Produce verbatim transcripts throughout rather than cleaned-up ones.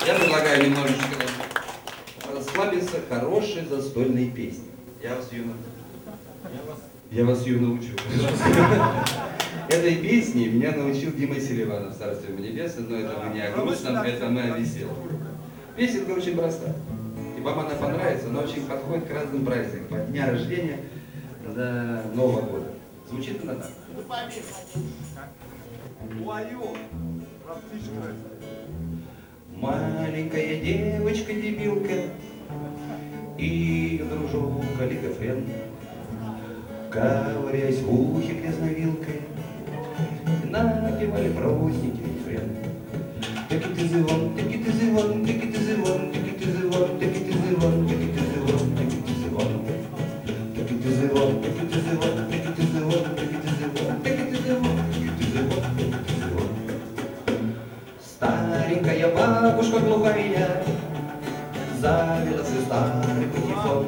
Я предлагаю немножечко расслабиться хорошей застольной песней. Я вас ее научу. Я вас ее научу. Этой песне меня научил Дима Селиванов, царство ему небесное, но это мы не о грустном, это мы о веселом. Песенка очень простая. И вам она понравится, она очень подходит к разным праздникам. От дня рождения до Нового года. Звучит она так. Маленькая девочка-дебилка и ее дружок олигофрен, ковыряясь в ухе грязной вилкой, напевали простенький рефрен. Take it easy one, take it easy one, take it easy one, take it easy one, take it easy one, take it easy one, take it easy one. Take it easy one, take it easy one, take it easy one, take it easy one, take it easy one, take it easy one, take it easy one. Старенькая бабушка глухая завела свой старый патефон.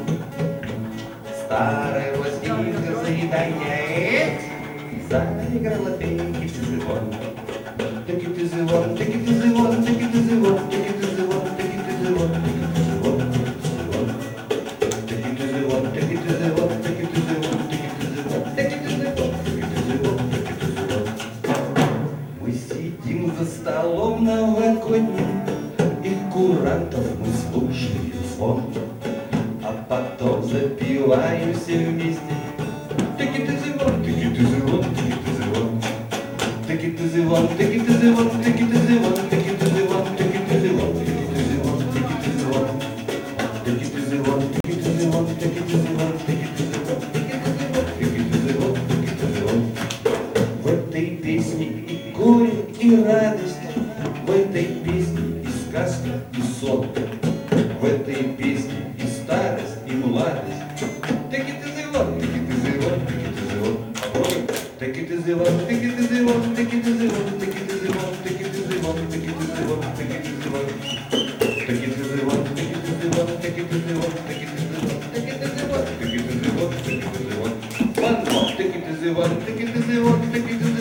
Старая гвоздика заедает, заиграла пеньки звон. Take it easy one, take it easy one, take it easy one, take it easy one, take it easy one, take it easy one, take it easy one, take it easy one, take it easy one, take it easy one, take it easy one, take it easy one, take it easy one. Мы сидим за столом новогодним, и курантов мы слушаем звон, а потом запиваем все вместе. Take it easy one, take it easy one, take it easy one. Take it easy one, take it easy one, take it easy one, take it easy one, take it easy one, take it easy one, take it easy one. Take it easy one, take it easy one, take it easy one, take it easy one, take it easy one, take it easy one, take it easy one. В этой песне и горе, и радость, в этой песне и сказка, и сон, в этой песне и старость, и младость. Take it easy one, take it easy one, take it easy one. Попробуем. Take it easy one, take it easy one, take it easy one, take it easy one, take it easy one, take it easy one, take it easy one. Take it easy one, take it easy one, take it easy one, take it easy one, take it easy one, take it easy one, take it easy one. One more. Take it easy one, take it easy one, take it easy one.